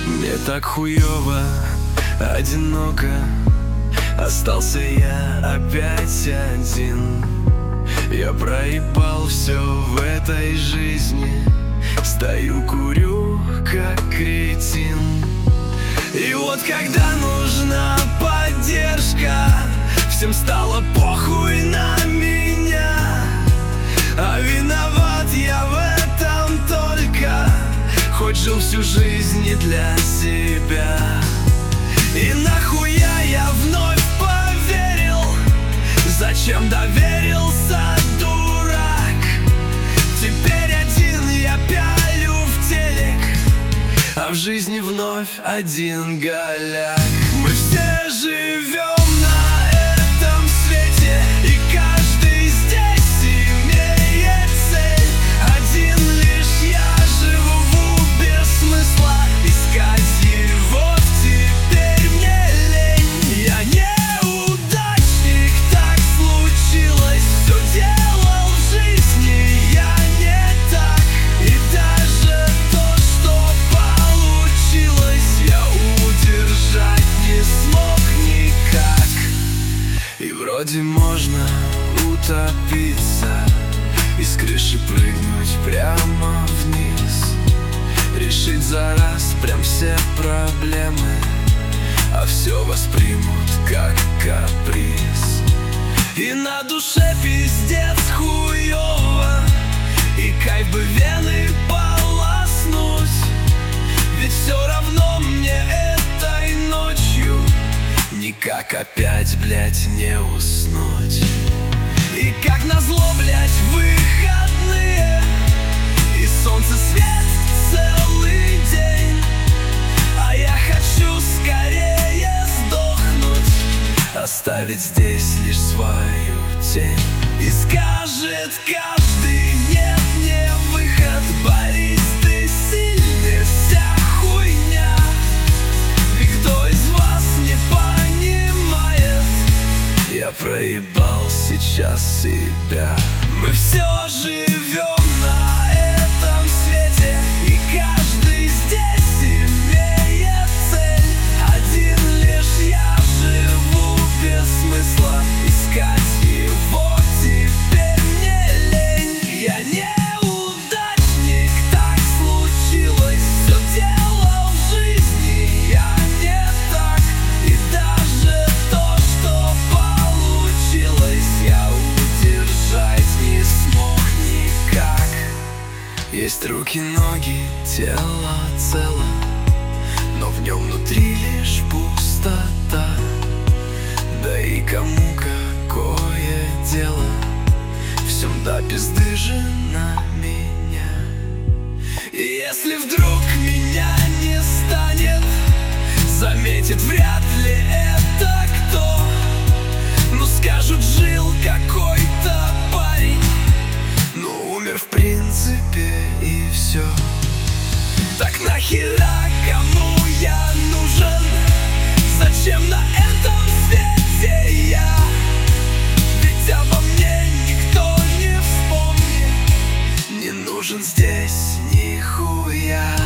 Мне так хуёво, одиноко, остался я опять один. Я проебал все в этой жизни, стою, курю, как кретин. И вот когда нужна поддержка, всем стало похуй на меня. А виноват я в этом только, хоть жил всю жизнь не для себя. И нахуя я вновь поверил, зачем доверился, дурак? Теперь один я пялю в телек, а в жизни вновь один голяк. Мы все живем на этом свете, и каждый здесь имеет цель. Один лишь я живу без смысла, искать его теперь мне лень. Я неудачник, так случилось, все делал в жизни я не так. И даже то, что получилось, я удержать не смог никак. И вроде можно утопиться, из крыши прыгнуть прямо вниз, решить за раз прям все проблемы, а все воспримут как каприз. И на душе пиздец хуёво, и кайф бы вены полоснуть, ведь все равно мне этой ночью никак опять, блять, не уснуть. И как назло, блять, выходные, и солнце свет целый день, а я хочу скорее сдохнуть, оставить здесь лишь свою тень. И скажет каждый: нет, не выход, Борис, ты сильный, вся хуйня. И кто из вас не понимает, я проебал сейчас себя. Мы все живем на этом свете, и каждый здесь имеет цель. Один лишь я живу без смысла, искать его теперь мне лень. Я неудачник, так случилось, все делал в жизни я не так. И даже то, что получилось, я удержать не смог никак. Есть руки, ноги, тело цело, но в нем внутри лишь пустота. Да и кому какое дело, всем до пизды же на меня. И если вдруг меня не станет, заметит вряд ли это кто. Ну скажут, жил какой-то парень, ну умер в принципе и все. Так нахера кому я нужен? Зачем на этом свете я? Ведь обо мне никто не вспомнит, не нужен здесь нихуя.